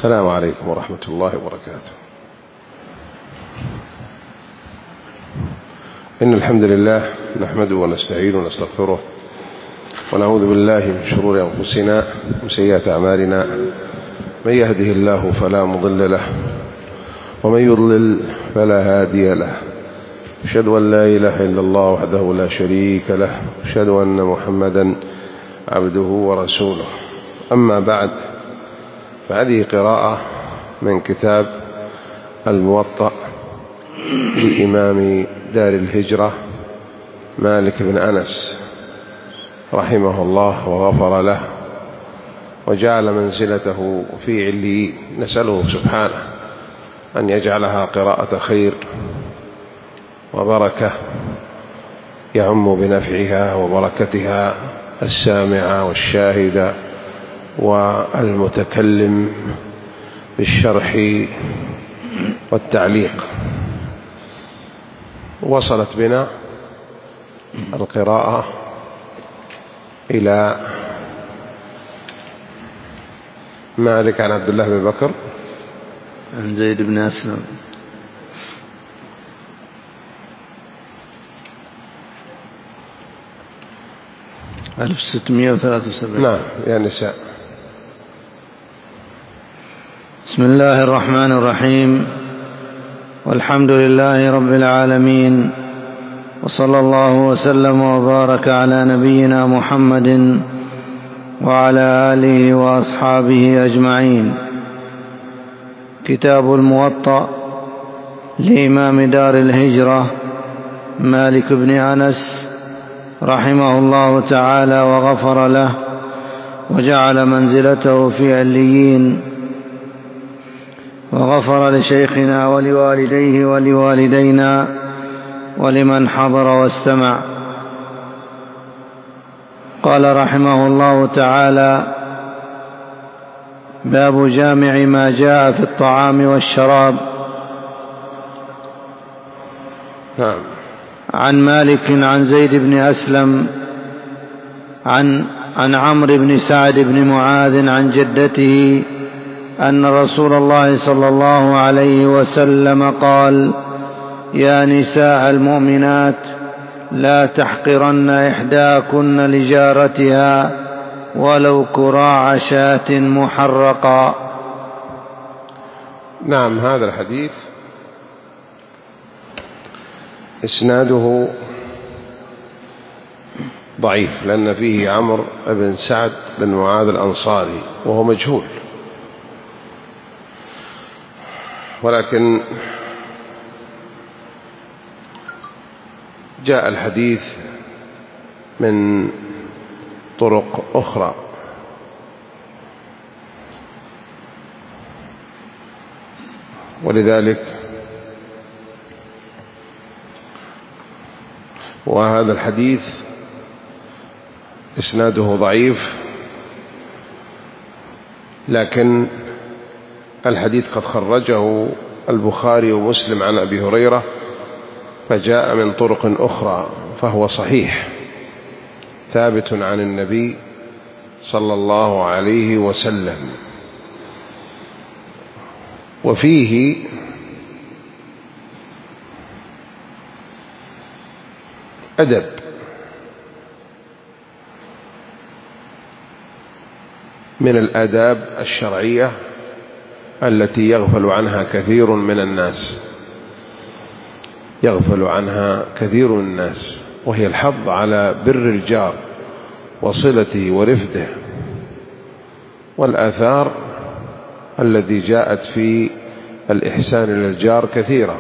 السلام عليكم ورحمة الله وبركاته. إن الحمد لله نحمده ونستعينه ونستغفره ونعوذ بالله من شرور أنفسنا وسيئات أعمالنا، من يهده الله فلا مضل له ومن يضلل فلا هادي له. أشهد أن لا إله إلا الله وحده لا شريك له، أشهد أن محمدا عبده ورسوله. أما بعد، فهذه قراءة من كتاب الموطأ لإمام دار الهجرة مالك بن أنس رحمه الله وغفر له وجعل منزلته في عليين. نسأله سبحانه أن يجعلها قراءة خير وبركة يعم بنفعها وبركتها السامع والشاهد والمتكلم بالشرح والتعليق. وصلت بنا القراءة إلى مالك عن عبد الله بن بكر عن زيد بن أسلم 1673. نعم، يا نساء. بسم الله الرحمن الرحيم، والحمد لله رب العالمين، وصلى الله وسلم وبارك على نبينا محمد وعلى آله وأصحابه أجمعين. كتاب الموطأ لإمام دار الهجرة مالك بن أنس رحمه الله تعالى وغفر له وجعل منزلته في عليين، وغفر لشيخنا ولوالديه ولوالدينا ولمن حضر واستمع. قال رحمه الله تعالى: باب جامع ما جاء في الطعام والشراب. نعم. عن مالك عن زيد بن أسلم عن عمرو بن سعد بن معاذ عن جدته أن رسول الله صلى الله عليه وسلم قال: يا نساء المؤمنات، لا تحقرن إحداكن لجارتها ولو كراع شاة محرقا. نعم، هذا الحديث إسناده ضعيف، لأن فيه عمرو بن سعد بن معاذ الأنصاري وهو مجهول، ولكن جاء الحديث من طرق أخرى. ولذلك وهذا الحديث إسناده ضعيف، لكن الحديث قد خرجه البخاري ومسلم عن أبي هريرة، فجاء من طرق أخرى، فهو صحيح ثابت عن النبي صلى الله عليه وسلم. وفيه أدب من الآداب الشرعية التي يغفل عنها كثير من الناس، وهي الحض على بر الجار وصلته ورفده، والآثار التي جاءت في الإحسان إلى الجار كثيرة،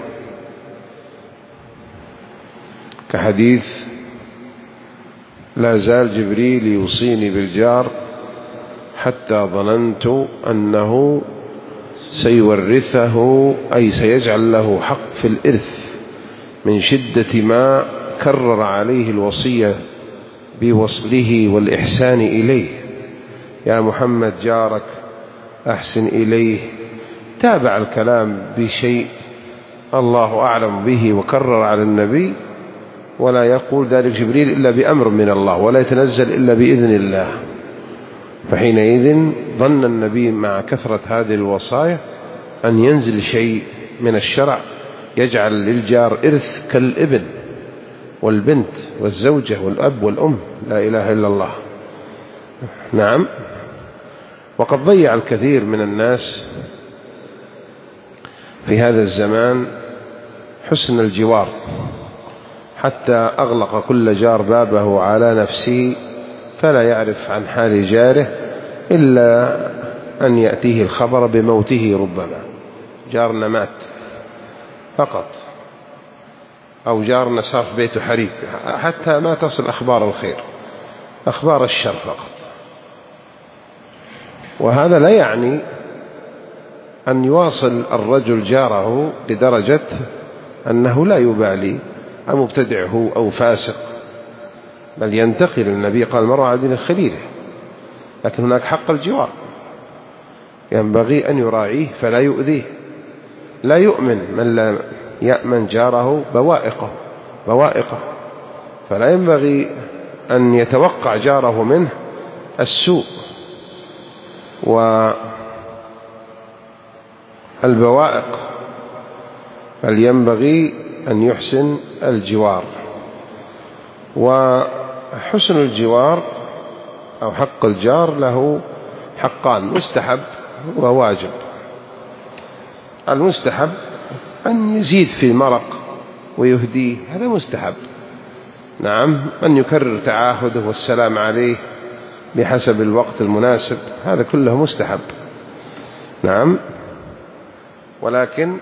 كحديث: لا زال جبريل يوصيني بالجار حتى ظننت أنه سيورثه، أي سيجعل له حق في الإرث من شدة ما كرر عليه الوصية بوصله والإحسان إليه. يا محمد جارك أحسن إليه. تابع الكلام بشيء الله أعلم به وكرر على النبي، ولا يقول ذلك جبريل إلا بأمر من الله، ولا يتنزل إلا بإذن الله. فحينئذ ظن النبي مع كثرة هذه الوصايا أن ينزل شيء من الشرع يجعل للجار إرث كالابن والبنت والزوجة والأب والأم، لا إله إلا الله. نعم. وقد ضيع الكثير من الناس في هذا الزمان حسن الجوار، حتى أغلق كل جار بابه على نفسه، فلا يعرف عن حال جاره إلا أن يأتيه الخبر بموته، ربما جارنا مات فقط، أو جارنا صار في بيته حريق، حتى ما تصل أخبار الخير، أخبار الشر فقط. وهذا لا يعني أن يواصل الرجل جاره لدرجة أنه لا يبالي أمبتدع هو أو فاسق، بل ينتقل. النبي قال المرء على دين خليله، لكن هناك حق الجوار ينبغي أن يراعيه فلا يؤذيه. لا يؤمن من لا يأمن جاره بوائقه، فلا ينبغي أن يتوقع جاره منه السوء والبوائق، بل ينبغي أن يحسن الجوار. وحسن الجوار أو حق الجار له حقان، مستحب وواجب. المستحب أن يزيد في المرق ويهديه، هذا مستحب. نعم. أن يكرر تعاهده والسلام عليه بحسب الوقت المناسب، هذا كله مستحب. نعم. ولكن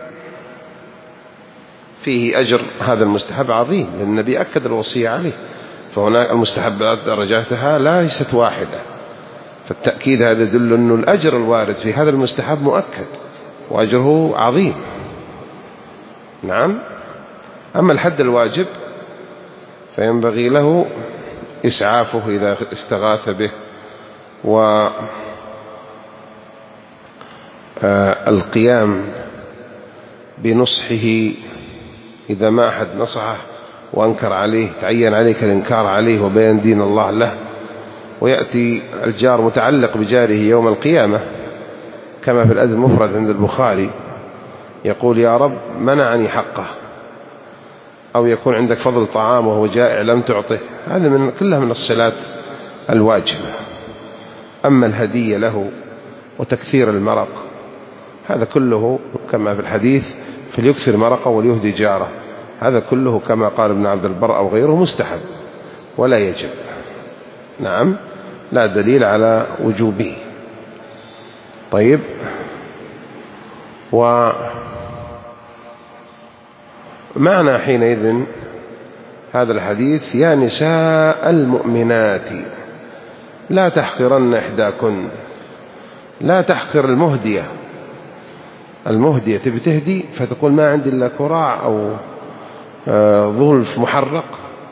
فيه أجر، هذا المستحب عظيم، لأن النبي أكد الوصية عليه. فهناك المستحبات درجاتها ليست واحدة، فالتأكيد هذا يدل أن الأجر الوارد في هذا المستحب مؤكد وأجره عظيم. نعم. أما الحد الواجب فينبغي له إسعافه إذا استغاث به، والقيام بنصحه إذا ما أحد نصحه وأنكر عليه، تعين عليك الإنكار عليه وبيان دين الله له. ويأتي الجار متعلق بجاره يوم القيامة كما في الأدب المفرد عند البخاري، يقول يا رب منعني حقه، أو يكون عندك فضل طعام وهو جائع لم تعطه. هذا كلها من الصلات الواجبة. أما الهدية له وتكثير المرق، هذا كله كما في الحديث فليكثر مرقه وليهدي جاره، هذا كله كما قال ابن عبد البر أو غيره مستحب ولا يجب. نعم. لا دليل على وجوبه. طيب. ومعنى حينئذ هذا الحديث يا نساء المؤمنات لا تحقرن إحداكن، لا تحقر المهدية تبي تهدي فتقول ما عندي إلا كراع أو ظلف محرق،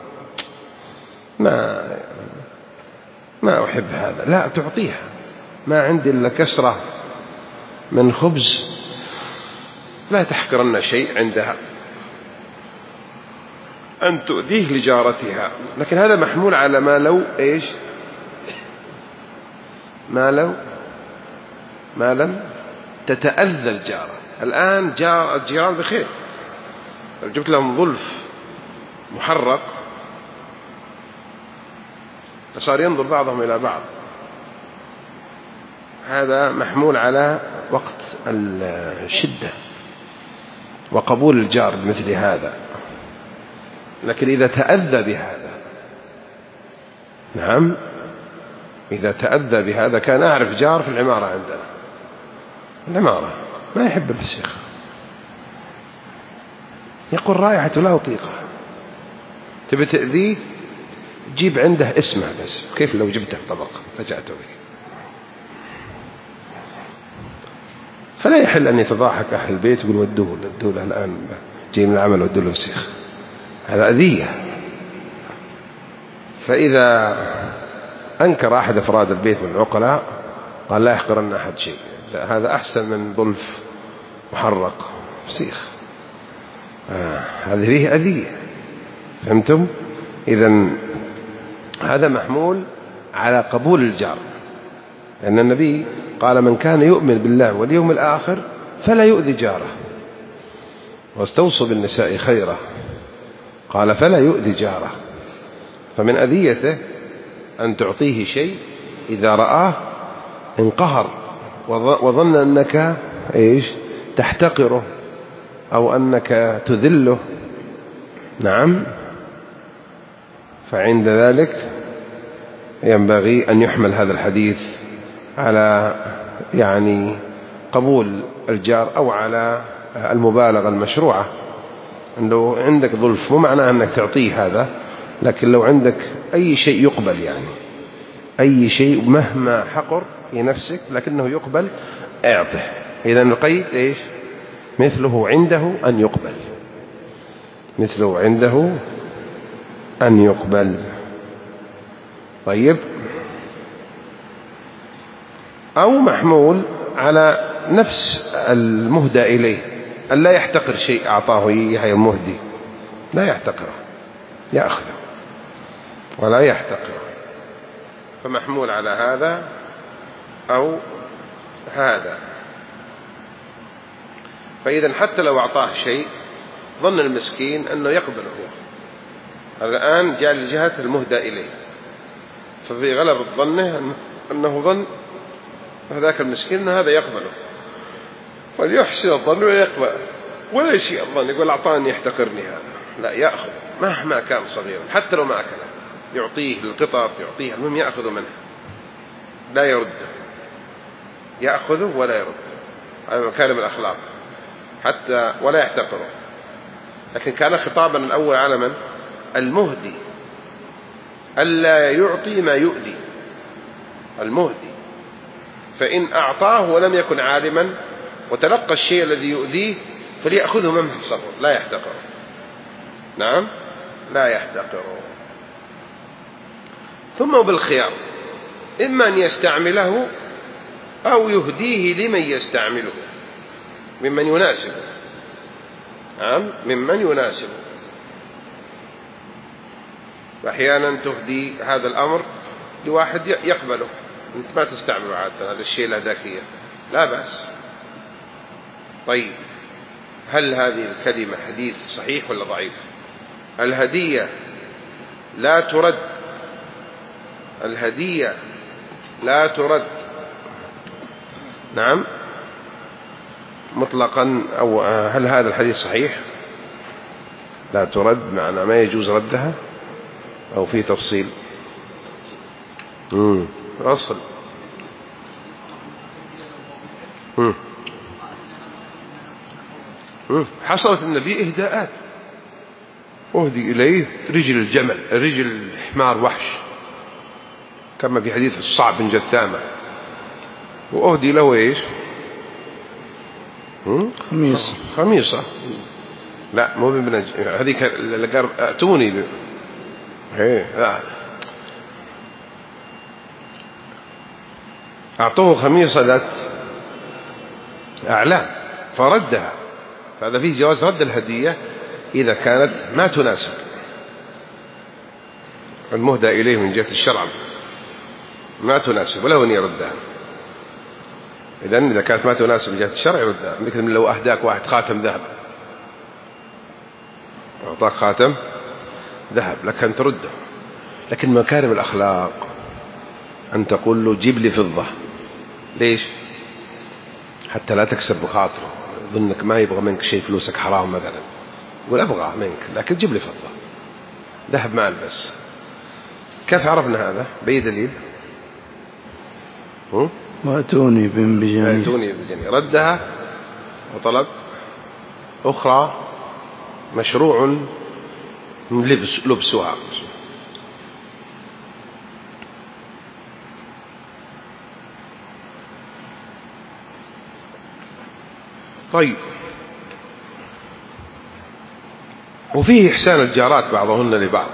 ما أحب هذا، لا تعطيها. ما عندي إلا كسرة من خبز، لا تحقرن شيء عندها أن تؤذيه لجارتها. لكن هذا محمول على ما لو إيش، ما لم تتأذى الجارة. الآن الجيران بخير، لو جبت لهم ظلف محرق فصار ينظر بعضهم إلى بعض. هذا محمول على وقت الشدة وقبول الجار بمثل هذا. لكن إذا تأذى بهذا، نعم، إذا تأذى بهذا، كان أعرف جار في العمارة عندنا، العمارة ما يحب الفسيخ، يقول رائحته لا أطيقها، تبي تأذيه جيب عنده اسمه بس، كيف لو جبته في طبق فجأته به. فلا يحل أن يتضاحك أهل البيت يقول ودوه له الآن جاي من العمل ودوه له فسيخ، هذا أذية. فإذا أنكر أحد أفراد البيت من العقلاء قال لا يحقرن أحد شيء، هذا أحسن من ظلف محرق فسيخ، هذه فيه أذية. فهمتم؟ إذن هذا محمول على قبول الجار. لأن النبي قال من كان يؤمن بالله واليوم الآخر فلا يؤذي جاره، واستوصوا بالنساء خيرا، قال فلا يؤذي جاره. فمن أذيته أن تعطيه شيء إذا رآه انقهر وظن أنك تحتقره أو أنك تذله. نعم. فعند ذلك ينبغي أن يحمل هذا الحديث على قبول الجار أو على المبالغة المشروعة. لو عندك ظلف مو معناه أنك تعطيه هذا، لكن لو عندك أي شيء يقبل، أي شيء مهما حقر في نفسك لكنه يقبل اعطه. إذا القيد مثله عنده أن يقبل، مثله عنده أن يقبل. طيب، أو محمول على نفس المهدى إليه أن لا يحتقر شيء أعطاه إياه المهدي، لا يحتقره، يأخذه ولا يحتقره. فمحمول على هذا أو هذا. فإذا حتى لو أعطاه شيء ظن المسكين أنه يقبله هو، الآن جاء لجهة المهدى إليه، ففي غلبة ظنه أنه ظن هذاك المسكين أن هذا يقبله، وليحسن الظن ويقبل، ولا يشيء الظن يقول أعطاني يحتقرني هذا، لا، يأخذ مهما كان صغيرا حتى لو ما أكله، يعطيه القطط، يعطيه، المهم يأخذ منه لا يرده، يأخذه ولا يرده. هذا مكارم الأخلاق، حتى ولا يحتقره. لكن كان خطابا الأول على من؟ المهدي، ألا يعطي ما يؤذي المهدي. فإن أعطاه ولم يكن عالما وتلقى الشيء الذي يؤذيه فليأخذه ممن صبر، لا يحتقره. نعم، لا يحتقره. ثم بالخيار، إما أن يستعمله أو يهديه لمن يستعمله، ممن يناسبه. نعم، ممن يناسبه. وأحيانا تهدي هذا الأمر لواحد يقبله، أنت ما تستعمله عادة، هذا الشيء له ذكية، لا بأس. طيب، هل هذه الكلمة حديث صحيح ولا ضعيف؟ الهدية لا ترد، الهدية لا ترد، نعم، مطلقا. أو هل هذا الحديث صحيح؟ لا ترد معنى ما يجوز ردها، أو في تفصيل؟ أصل حصلت النبي إهداءات، أهدي إليه رجل الجمل، رجل الحمار وحش، كما في حديث الصعب بن جثامة، وأهدي له خميصة. لا، مو من هذيك اللي قال أتوني لا، أعطوه خميصة ذات أعلام فردها. فهذا فيه جواز رد الهدية إذا كانت ما تناسب المهدى إليه من جهة الشرع، ما تناسب وله أن يردها. إذا كانت ما تناسب من جهة الشرع يردها. مثل لو أهداك واحد خاتم ذهب، أعطاك خاتم ذهب لك أن ترده. لكن مكارم الأخلاق أن تقول له جيب لي فضة. ليش؟ حتى لا تكسب بخاطره، ظنك ما يبغى منك شيء، فلوسك حرام مثلا، يقول أبغى منك لكن جيب لي فضة، ذهب ما ألبس. كيف عرفنا هذا؟ بأي دليل؟ وأتوني بجنيه، ردها وطلب أخرى مشروع لبسها. طيب، وفيه إحسان الجارات بعضهن لبعض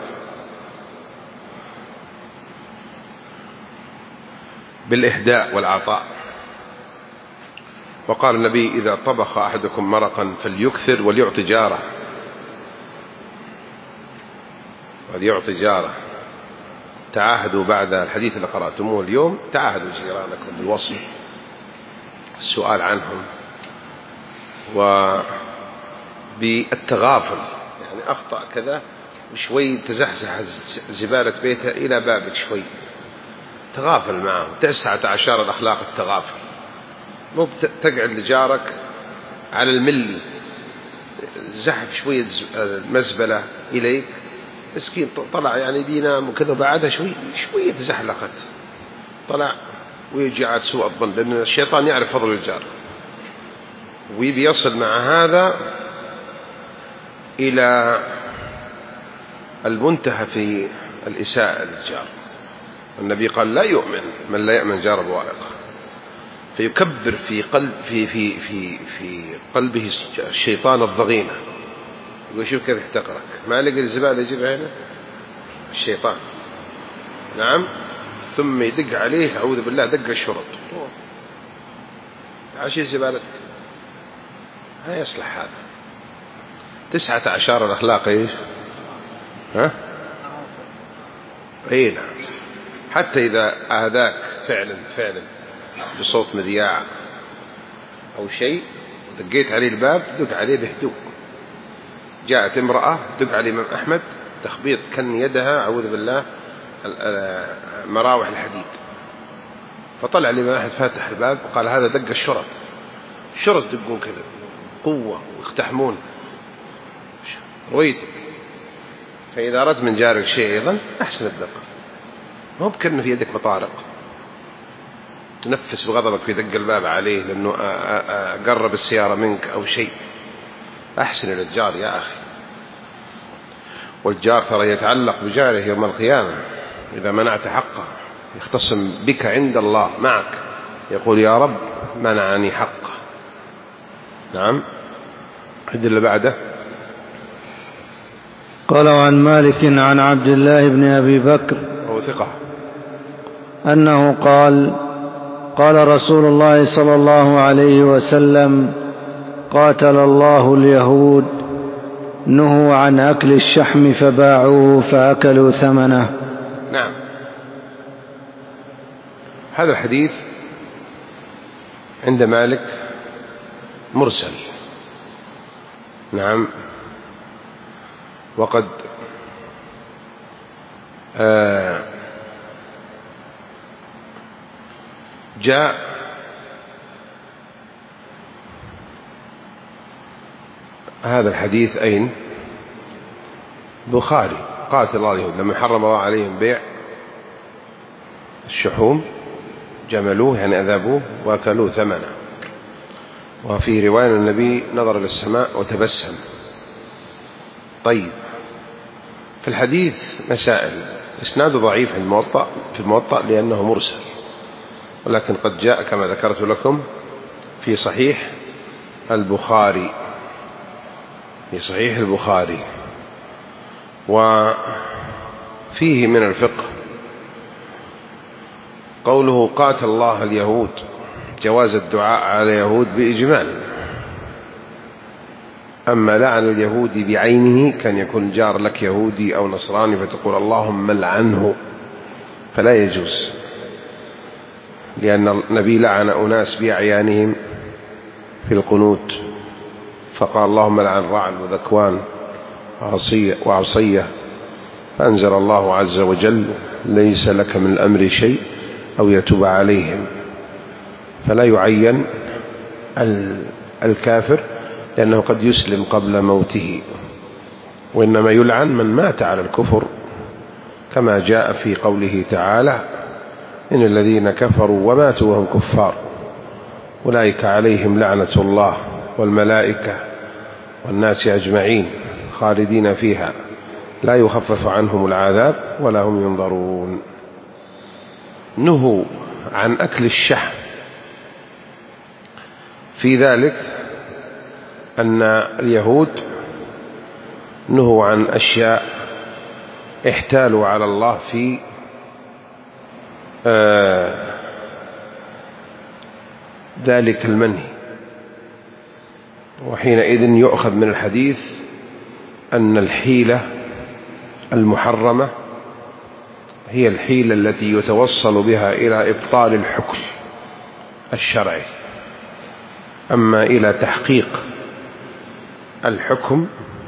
بالإهداء والعطاء. وقال النبي إذا طبخ أحدكم مرقا فليكثر وليعطي جاره، وليعطي جاره. تعاهدوا بعد الحديث اللي قرأتموه اليوم، تعاهدوا جيرانكم بالوصل، السؤال عنهم، وبالتغافل، يعني أخطأ كذا وشوي تزحزح زبالة بيته إلى بابك شوي، تغافل معه. 19 الأخلاق التغافل، مو تقعد لجارك على الملي، زحف شوية المزبلة إليك، مسكين طلع يعني بينام وكذا، بعدها شوية تزحلقت طلع ويجي عاد سوء الظن، لأن الشيطان يعرف فضل الجار، ويصل مع هذا إلى المنتهى في الإساءة للجار. النبي قال: لا يؤمن من لا يأمن جار بوائقه، فيكبر في قلبه الشيطان الضغينة، يقول: شوف كيف يحتقرك، ما لقى الزبالة يجيبها هنا الشيطان، نعم، ثم يدق عليه، أعوذ بالله، دق الشرط، عشي زبالتك، لا يصلح هذا. 19 الأخلاق إيش؟ أي نعم. حتى إذا آذاك فعلا بصوت مذياع أو شيء، دقيت عليه الباب، دق عليه بهدوء. جاءت امرأة دق على الإمام أحمد تخبيط، كان يدها أعوذ بالله مراوح الحديد، فطلع الإمام أحمد فاتح الباب وقال: هذا دق الشرط دقون كذا قوة ويقتحمون رويتك. فإذا أردت من جارك شيء أيضا أحسن الدقة، ما هو بكأنه في يدك مطارق تنفس بغضبك في دق الباب عليه لأنه قرب السيارة منك أو شيء. أحسن إلى الجار يا أخي، والجار ترى يتعلق بجاره يوم القيامة، إذا منعت حقه يختصم بك عند الله معك، يقول: يا رب منعني حقه. نعم. الحديث اللي بعده: قال: عن مالك عن عبد الله بن أبي بكر، هو ثقة، أنه قال: قال رسول الله صلى الله عليه وسلم: قاتل الله اليهود، نهوا عن أكل الشحم فباعوه فأكلوا ثمنه. نعم. هذا الحديث عند مالك مرسل، نعم، وقد جاء هذا الحديث أين؟ بخاري: قاتل الله اليهود لما حرم الله عليهم بيع الشحوم، جملوه يعني أذابوه وأكلوه ثمنه. وفي رواية النبي نظر إلى السماء وتبسم. طيب، في الحديث مسائل، إسناده ضعيف في الموطأ لأنه مرسل، ولكن قد جاء كما ذكرت لكم في صحيح البخاري، وفيه من الفقه قوله: قاتل الله اليهود، جواز الدعاء على اليهود بإجمال. أما لعن اليهودي بعينه، كان يكون جار لك يهودي أو نصراني فتقول اللهم لعنه، فلا يجوز، لأن النبي لعن أناس بأعيانهم في القنوت، فقال اللهم لعن رعل وذكوان وعصية، فأنزل الله عز وجل: ليس لك من الأمر شيء أو يتوب عليهم. فلا يعين الكافر لأنه قد يسلم قبل موته، وإنما يلعن من مات على الكفر، كما جاء في قوله تعالى: إن الذين كفروا وماتوا وهم كفار أولئك عليهم لعنة الله والملائكة والناس أجمعين خالدين فيها لا يخفف عنهم العذاب ولا هم ينظرون. نهوا عن أكل الشحم، في ذلك أن اليهود نهوا عن أشياء احتالوا على الله في ذلك المنهي، وحينئذ يؤخذ من الحديث أن الحيلة المحرمة هي الحيلة التي يتوصل بها إلى إبطال الحكم الشرعي. أما إلى تحقيق الحكم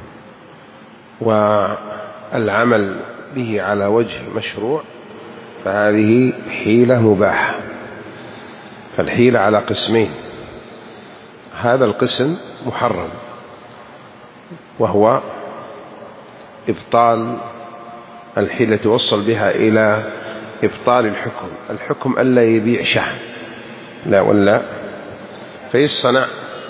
والعمل به على وجه مشروع فهذه حيلة مباحة. فالحيلة على قسمين: هذا القسم محرم وهو إبطال الحيلة توصل بها إلى إبطال الحكم ألا يبيع شحم لا ولا فيصنع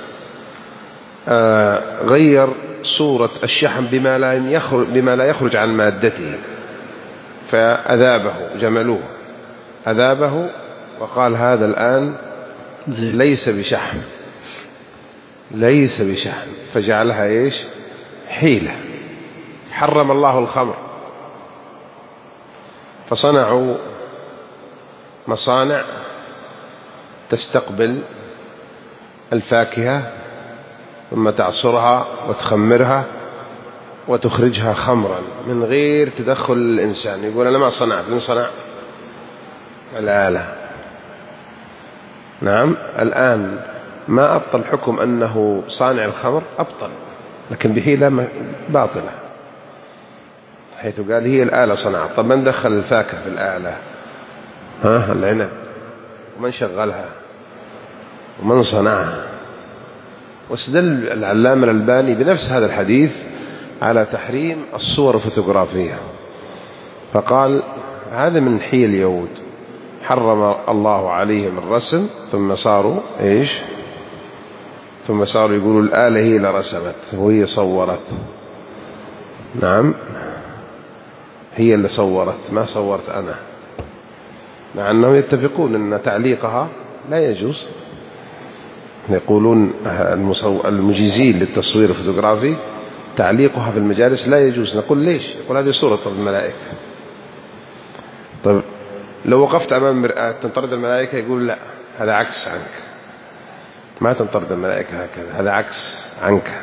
غير صورة الشحم بما لا يخرج عن مادته، فأذابه جملوه أذابه وقال هذا الآن ليس بشحم فجعلها إيش؟ حيلة. حرم الله الخمر فصنعوا مصانع تستقبل الفاكهة ثم تعصرها وتخمرها وتخرجها خمرا من غير تدخل الإنسان. يقول أنا ما صنعت، من صنع؟ الآلة. نعم، الآن ما أبطل حكم أنه صانع الخمر، أبطل لكن بحيلة باطلة، حيث قال هي الآلة صنعت. طب من دخل الفاكهة في الآلة؟ العنب. ومن شغلها ومن صنعها؟ واستدل العلامة الألباني بنفس هذا الحديث على تحريم الصور الفوتوغرافية، فقال هذا من حيل اليهود، حرم الله عليهم الرسم ثم صاروا إيش؟ ثم صاروا يقولوا الآلة هي اللي رسمت وهي صورت. نعم، هي اللي صورت، ما صورت أنا، مع أنهم يتفقون أن تعليقها لا يجوز. يقولون المجيزين للتصوير الفوتوغرافي تعليقها في المجالس لا يجوز. نقول ليش؟ يقول هذه صورة الملائكة. طيب لو وقفت أمام مرآة تنطرد الملائكة؟ يقول لا، هذا عكس عنك، ما تنطرد الملائكة هكذا، هذا عكس عنك.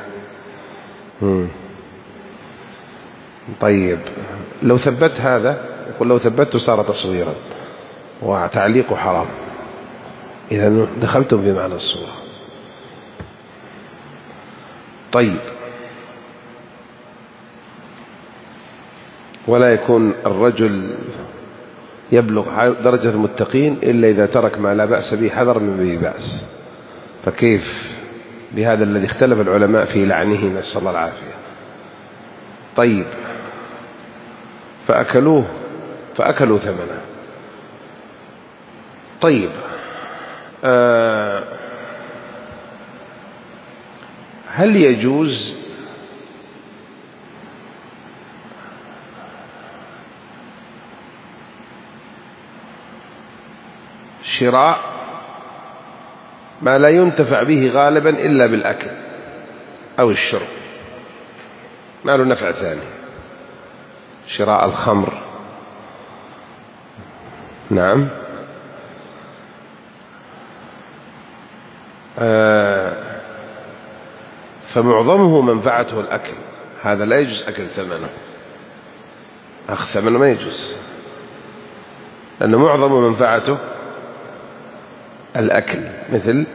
طيب لو ثبت هذا، يقول لو ثبته صار تصويرا وتعليقه حرام، إذا دخلتم في معنى الصورة. طيب ولا يكون الرجل يبلغ درجة المتقين إلا إذا ترك ما لا بأس به حذر من به بأس، فكيف بهذا الذي اختلف العلماء في لعنه، نسأل الله العافية. طيب فأكلوا ثمنه. طيب هل يجوز شراء ما لا ينتفع به غالبا إلا بالأكل أو الشرب، ما له نفع ثاني؟ شراء الخمر، نعم، فمعظمه منفعته الأكل، هذا لا يجوز أكل ثمنه، أخذ ثمنه ما يجوز، لأنه معظم منفعته الأكل، مثل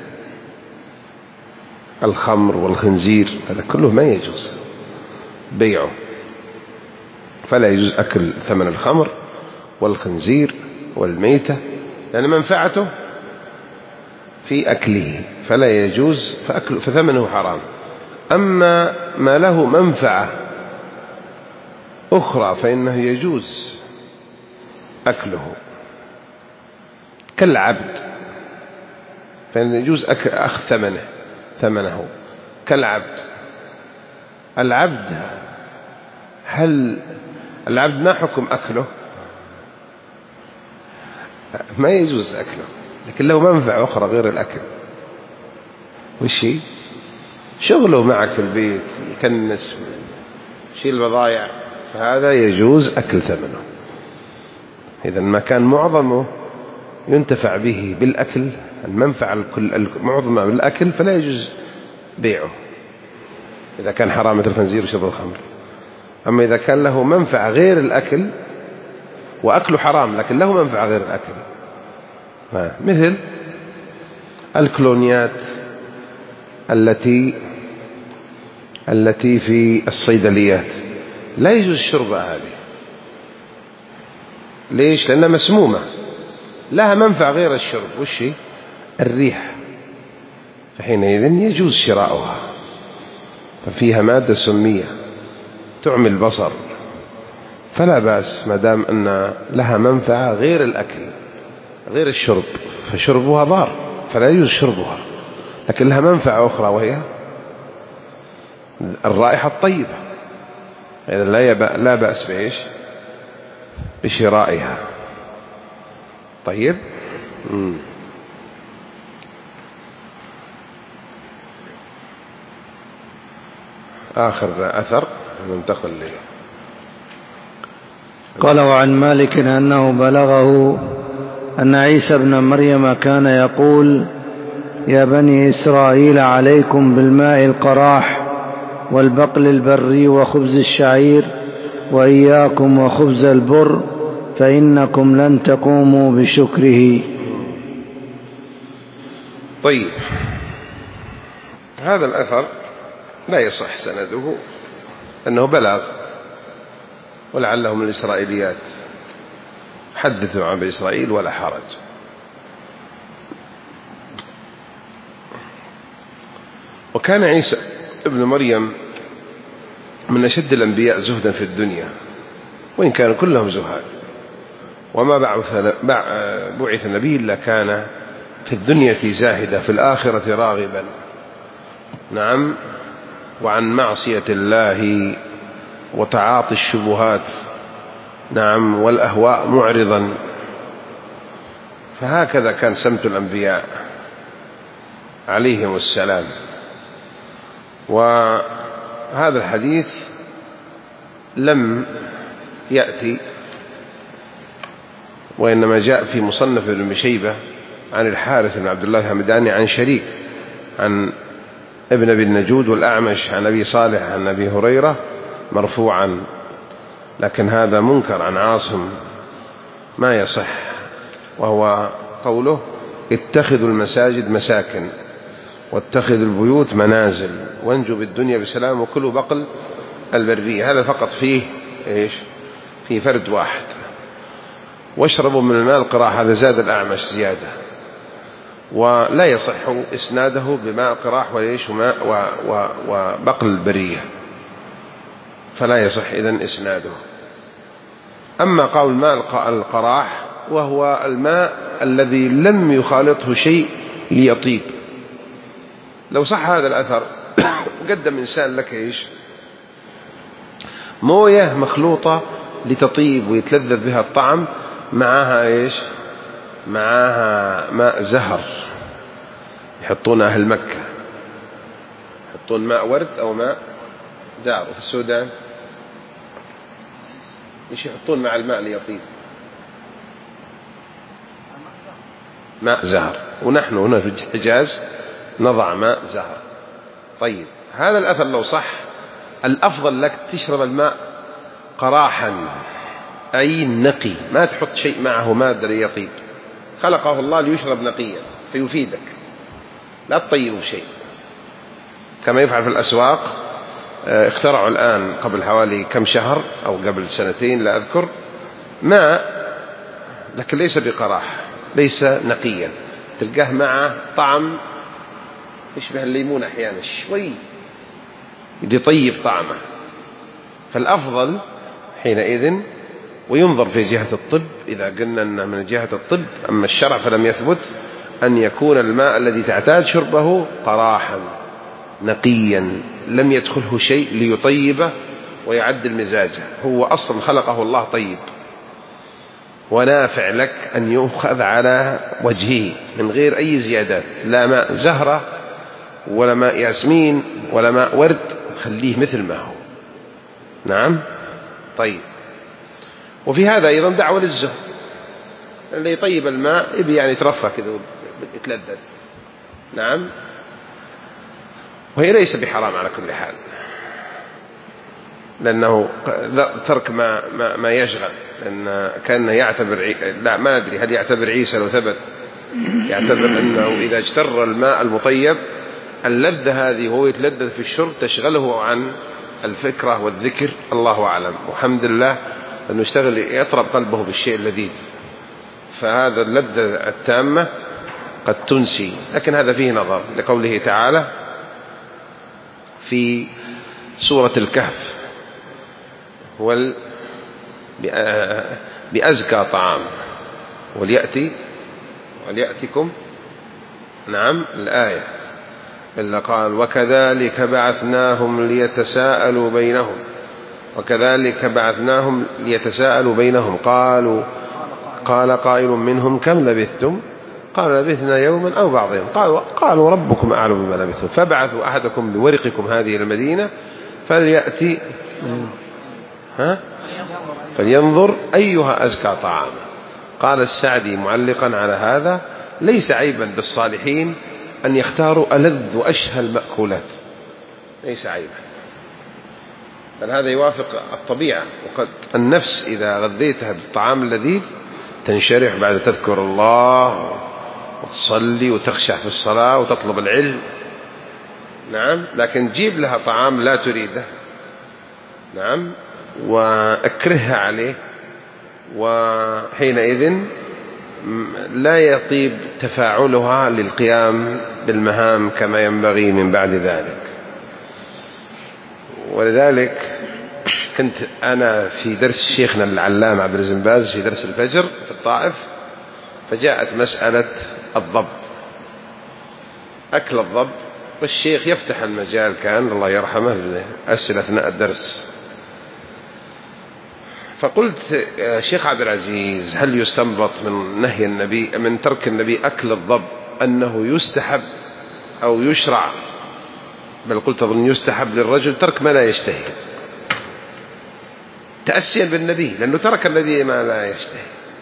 الخمر والخنزير، هذا كله ما يجوز بيعه، فلا يجوز أكل ثمن الخمر والخنزير والميتة، لأن منفعته في أكله فلا يجوز، فثمنه حرام. أما ما له منفعة أخرى فإنه يجوز أكله، كالعبد، فإنه يجوز أخذ ثمنه كالعبد. العبد، هل العبد ما حكم أكله؟ ما يجوز أكله، لكن له منفعة أخرى غير الأكل. وش هي؟ شغله معك في البيت، يكنس، يشيل البضائع، فهذا يجوز أكل ثمنه. إذا ما كان معظمه ينتفع به بالأكل، المنفعة معظمها بالأكل، فلا يجوز بيعه إذا كان حرام مثل الخنزير وشرب الخمر. أما إذا كان له منفعة غير الأكل وأكله حرام لكن له منفعة غير الأكل، مثل الكلونيات التي في الصيدليات لا يجوز شربها هذه. ليش؟ لأنها مسمومة، لها منفعة غير الشرب، وش هي؟ الريح، فحينئذ يجوز شراؤها، ففيها مادة سمية تعمي البصر، فلا بأس ما دام أن لها منفعة غير الأكل غير الشرب، فشربها ضار فلا يجوز شربها، لكن لها منفعة أخرى وهي الرائحة الطيبة، إذا لا بأس بإيش؟ بشرائها. طيب. آخر أثر ننتقل له. قال: وعن مالك أنه بلغه أن عيسى بن مريم كان يقول: يا بني إسرائيل عليكم بالماء القراح والبقل البري وخبز الشعير، وإياكم وخبز البر فإنكم لن تقوموا بشكره. طيب، هذا الأثر لا يصح سنده أنه بلغ، ولعله من الإسرائيليات، حدثوا عن بني إسرائيل ولا حرج. وكان عيسى ابن مريم من أشد الأنبياء زهدا في الدنيا، وإن كانوا كلهم زهاد، وما بعث النبي إلا كان في الدنيا زاهدا، في الآخرة راغبا، نعم، وعن معصية الله وتعاطي الشبهات، نعم، والأهواء معرضا. فهكذا كان سمت الأنبياء عليهم السلام. وهذا الحديث لم يأتي، وإنما جاء في مصنف ابن شيبة عن الحارث بن عبد الله الهمداني عن شريك عن ابن أبي النجود والأعمش عن أبي صالح عن أبي هريرة مرفوعا، لكن هذا منكر عن عاصم ما يصح، وهو قوله: اتخذوا المساجد مساكن واتخذوا البيوت منازل وانجوا بالدنيا بسلام وكلوا بقل البرية. هذا فقط فيه إيش؟ في فرد واحد. واشربوا من الماء القراح، هذا زاد الأعمش زيادة، ولا يصح إسناده بماء القراح وليش وبقل البرية، فلا يصح إذن إسناده. أما قول ماء القراح وهو الماء الذي لم يخالطه شيء ليطيب، لو صح هذا الأثر قدم إنسان لك إيش؟ موية مخلوطة لتطيب ويتلذذ بها الطعم، معها إيش؟ معها ماء زهر يحطون أهل مكة، يحطون ماء ورد أو ماء زهر. وفي السودان إيش يحطون مع الماء ليطيب؟ ماء زهر. ونحن هنا في الحجاز نضع ماء زهر. طيب، هذا الأثر لو صح الأفضل لك تشرب الماء قراحا، أي نقي، ما تحط شيء معه مادة ليطيب، خلقه الله ليشرب نقيا فيفيدك، لا تطيبه شيء كما يفعل في الأسواق. اخترعوا الآن قبل حوالي كم شهر أو قبل سنتين لا أذكر ماء، لكن ليس بقراح، ليس نقيا، تلقاه معه طعم يشبه الليمون أحيانا شوي يطيب طعمه. فالأفضل حينئذ، وينظر في جهة الطب، إذا قلنا أنه من جهة الطب، أما الشرع فلم يثبت، أن يكون الماء الذي تعتاد شربه قراحا نقيا لم يدخله شيء ليطيبه ويعدل مزاجه، هو أصلا خلقه الله طيب ونافع لك أن يؤخذ على وجهه من غير أي زيادات، لا ماء زهرة ولا ماء ياسمين ولا ماء ورد، خليه مثل ما هو. نعم. طيب، وفي هذا أيضا دعوة للزهد، اللي يطيب الماء يبي يعني يترفع كذا يتلذذ. نعم. وهي ليس بحرام على كل حال. لأنه ترك ما يشغل، لأن كان يعتبر لا ما أدري هل يعتبر عيسى لو ثبت يعتبر أنه إذا اجتر الماء المطيب اللذة هذه وهو يتلذذ في الشرب تشغله عن الفكرة والذكر، الله أعلم. والحمد لله أنه يشتغل يطرب قلبه بالشيء اللذيذ، فهذا اللذة التامة قد تنسي. لكن هذا فيه نظر لقوله تعالى في سورة الكهف بأزكى طعام وليأتكم نعم الآية إلا قال وكذلك بعثناهم ليتساءلوا بينهم قال قائل منهم كم لبثتم قالوا لبثنا يوما أو بعض يوم قالوا ربكم أعلم بما لبثتم فابعثوا أحدكم بورقكم هذه المدينة فلينظر أيها أزكى طعاما. قال السعدي معلقا على هذا ليس عيبا بالصالحين أن يختاروا ألذ وأشهى المأكولات، ليس عيبا، بل هذا يوافق الطبيعة. وقد النفس إذا غذيتها بالطعام اللذيذ تنشرح بعد تذكر الله وتصلي وتخشع في الصلاة وتطلب العلم، نعم، لكن جيب لها طعام لا تريده، نعم، وأكرهها عليه، وحينئذ لا يطيب تفاعلها للقيام بالمهام كما ينبغي من بعد ذلك. ولذلك كنت أنا في درس شيخنا العلامة عبد العزيز بن باز في درس الفجر في الطائف، فجاءت مسألة الضب، أكل الضب، والشيخ يفتح المجال كان الله يرحمه أسئلة أثناء الدرس. فقلت شيخ عبد العزيز هل يستنبط من ترك النبي أكل الضب أنه يستحب أو يشرع، بل قلت أظن يستحب للرجل ترك ما لا يشتهي تأسيا بالنبي، لأنه ترك النبي ما لا يشتهي.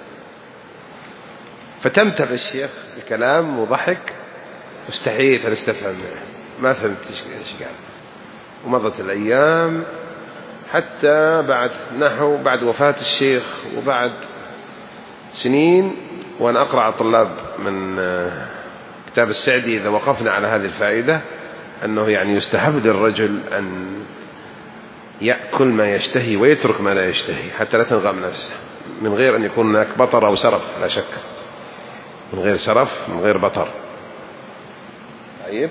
فتمتع الشيخ الكلام وضحك، واستحييت أن استفهم منه، ما فهمت إيش قال. ومضت الأيام حتى بعد وفاة الشيخ وبعد سنين، وأنا أقرأ على الطلاب من كتاب السعدي إذا وقفنا على هذه الفائدة أنه يعني يستحب للرجل أن يأكل ما يشتهي ويترك ما لا يشتهي حتى لا تنغم نفسه، من غير أن يكون هناك بطر أو سرف، لا شك، من غير سرف من غير بطر. طيب،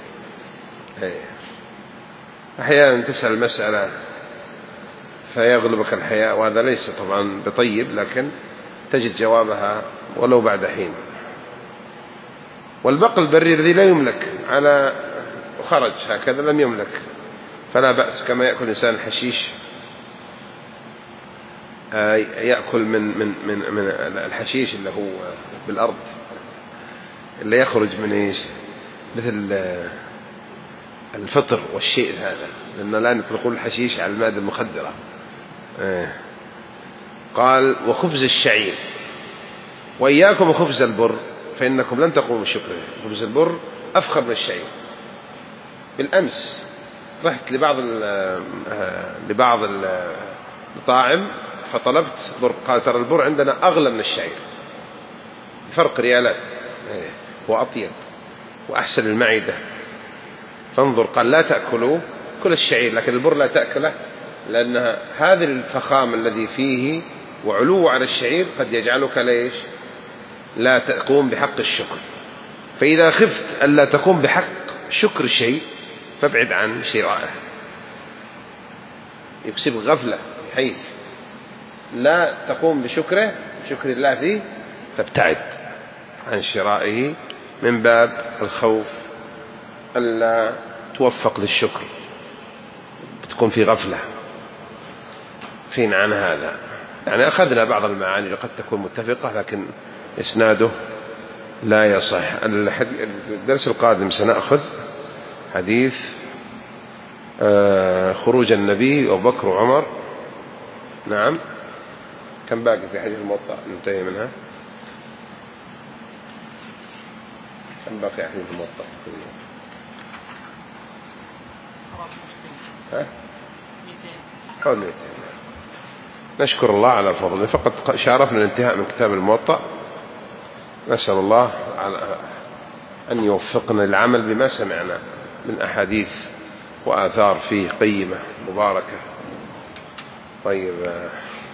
أحيانا تسأل المسألة فيغلبك الحياء، وهذا ليس طبعا بطيب، لكن تجد جوابها ولو بعد حين. والبقل البري الذي لا يملك على خرج هكذا لم يملك فلا بأس، كما يأكل الإنسان الحشيش، يأكل من الحشيش اللي هو بالأرض اللي يخرج من إيش مثل الفطر والشيء هذا، لأننا لا نطلقون الحشيش على المادة المخدرة. قال وخبز الشعير وإياكم وخبز البر فإنكم لن تقوموا بشكره. خبز البر أفخر من الشعير. بالأمس رحت لبعض المطاعم فطلبت بر، قال ترى البر عندنا أغلى من الشعير، فرق ريالات، وأطيب وأحسن المعدة. فانظر، قال لا تأكلوا كل الشعير لكن البر لا تأكله، لأن هذا الفخام الذي فيه وعلو على الشعير قد يجعلك ليش لا تقوم بحق الشكر. فإذا خفت ألا تقوم بحق شكر شيء فابعد عن شرائه، يكسب غفلة حيث لا تقوم بشكر الله فيه، فابتعد عن شرائه من باب الخوف ألا توفق للشكر، بتكون في غفلة. فين عن هذا يعني أخذنا بعض المعاني قد تكون متفقة لكن إسناده لا يصح. الدرس القادم سنأخذ حديث خروج النبي وأبو بكر وعمر. نعم، كم باقي في حديث الموطأ ننتهي منها؟ كم باقي حديث الموطأ؟ نشكر الله على فضله. فقد شارفنا الانتهاء من كتاب الموطأ. نسأل الله أن يوفقنا للعمل بما سمعنا من أحاديث وآثار فيه قيمة مباركة. طيب